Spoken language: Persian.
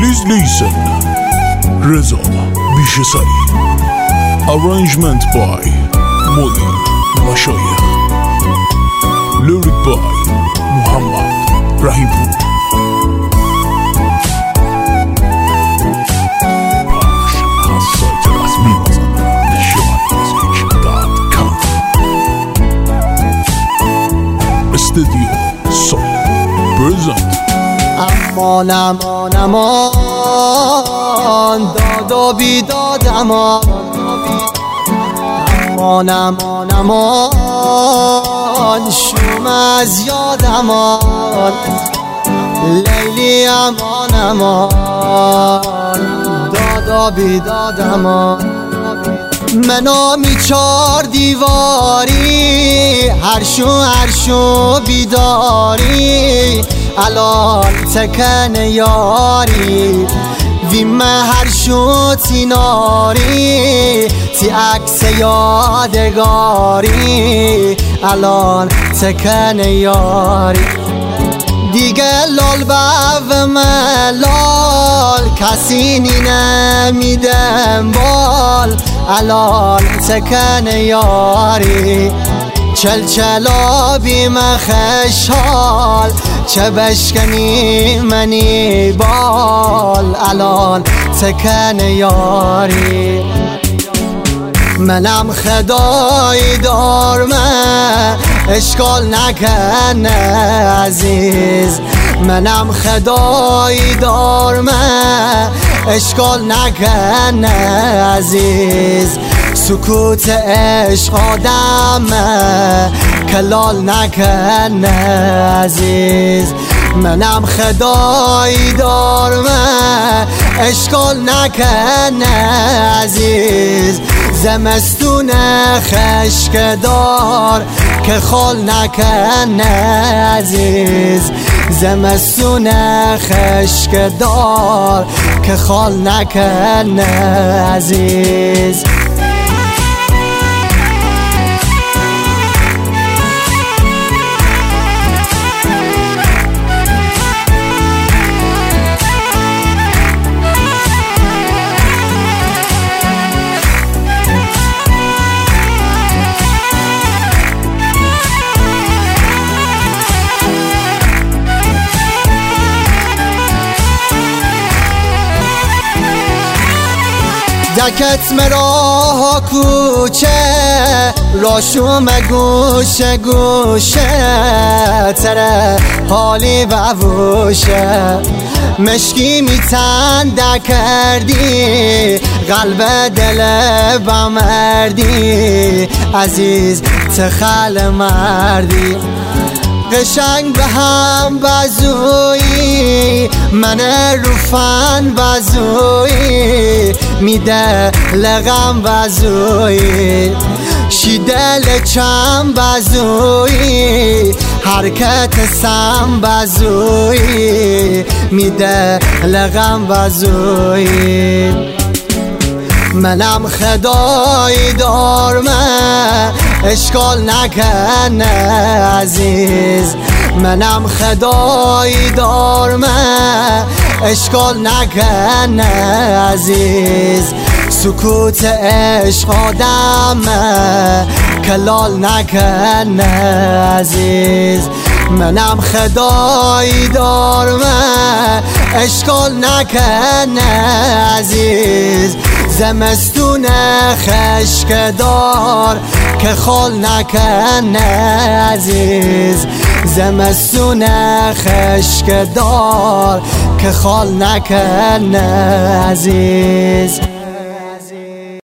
Please listen. Reza Bishesari. Arrangement by Moin Mashayikh. Lyric by Muhammad Rahimpour. Studio Soul present. امان امان امان داد و بیداد امان امان امان امان شوم از یاد امان لیلی امان امان داد و بیداد امان منو می چار دیواری هرشو بیداری الان تکن یاری ویمه هرشو تیناری تی عکس یادگاری الان تکن یاری دیگه لال و ملال کسی نمیدم بال الان تکن یاری چلچلا بیم خشحال چه بشکنی منی بال الان تکن یاری منم خدای دارمه اشکال نکنه عزیز منم خدای دارمه اشکال نکنه عزیز سکوت عشق آدمه کلال نکنه عزیز منم خدای دارمه اشکال نکنه عزیز زمستون خشک دار که خال نکنه عزیز زمستون خشک دار که خال نکنه عزیز دکت مراه کوچه راشوم گوشه گوشه تره حالی و ووشه مشکی میتنده کردی قلب دل بمردی عزیز تخل مردی قشنگ به هم بزویی من روفن بزویی میده لغم بزویی شیدل چم بزویی حرکت سم بزویی میده لغم بزویی منم خدای دارمه اشکال نکنه عزیز منم خدای دارمه اشکال نکنه عزیز سکوت عشق آدمه کلال نکنه عزیز منم خدای دارمه اشکال نکنه عزیز زمستون خشک دار که خال نکنه عزیز زمستون خشک دار که خال نکنه عزیز